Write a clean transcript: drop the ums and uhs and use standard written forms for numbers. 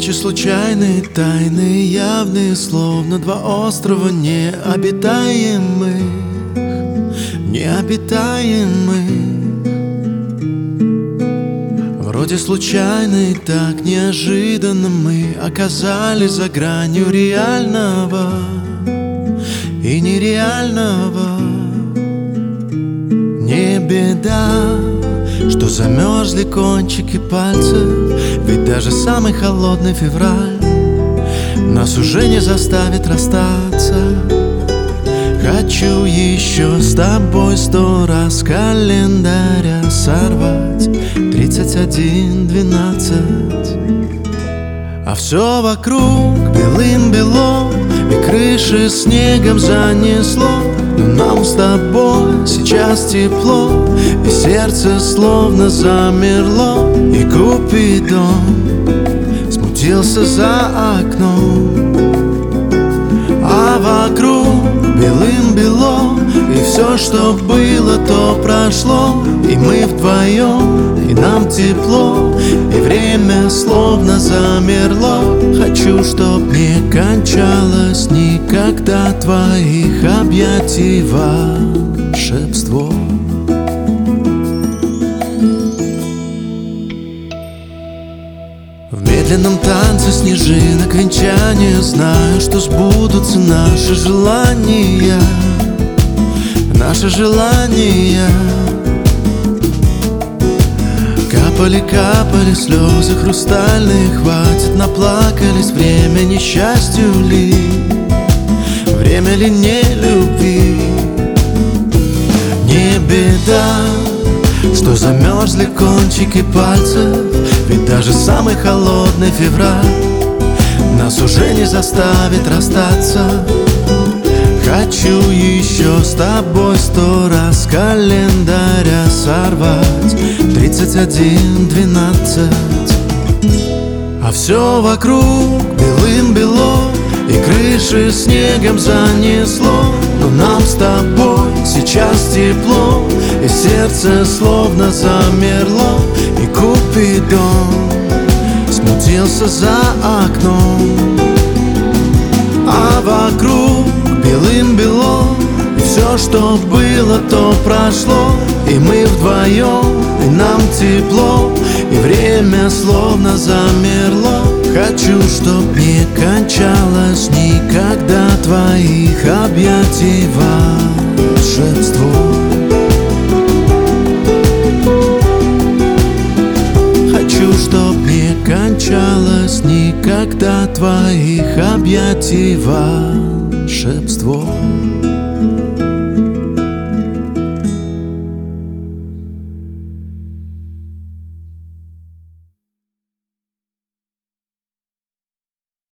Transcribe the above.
Встречи случайные, тайные, явные, словно два острова необитаемых, необитаемых. Вроде случайно и так неожиданно мы оказались за гранью реального и нереального. Не беда, что замерзли кончики пальцев, ведь даже самый холодный февраль нас уже не заставит расстаться. Хочу еще с тобой 100 раз календаря сорвать 31:12. А все вокруг белым-бело, и крыши снегом занесло. Но нам с тобой сейчас тепло, и сердце словно замерло. И Купидон смутился за окном, а вокруг белым-бело, и все, что было, то прошло. И мы вдвоем, и нам тепло, и время словно замерло. Хочу, чтоб не кончалось никогда твоих объятий волшебство. В медленном танце снежинок венчания знаю, что сбудутся наши желания, наши желания. Капали слезы хрустальные, хватит, наплакались. Время несчастью ли, время ли не любви? Не беда, что замерзли кончики пальцев, ведь даже самый холодный февраль нас уже не заставит расстаться. Хочу еще с тобой 100 раз календаря сорвать 31:12. А все вокруг белым-бело, и крыши снегом занесло. Но нам с тобой сейчас тепло, и сердце словно замерло. И Купидон смутился за окном, а вокруг белым-бело, и все, что было, то прошло. И мы вдвоем, и нам тепло, и время словно замерло. Хочу, чтоб не кончалось никогда твоих объятий волшебство. Хочу, чтоб не кончалось никогда твоих объятий волшебство.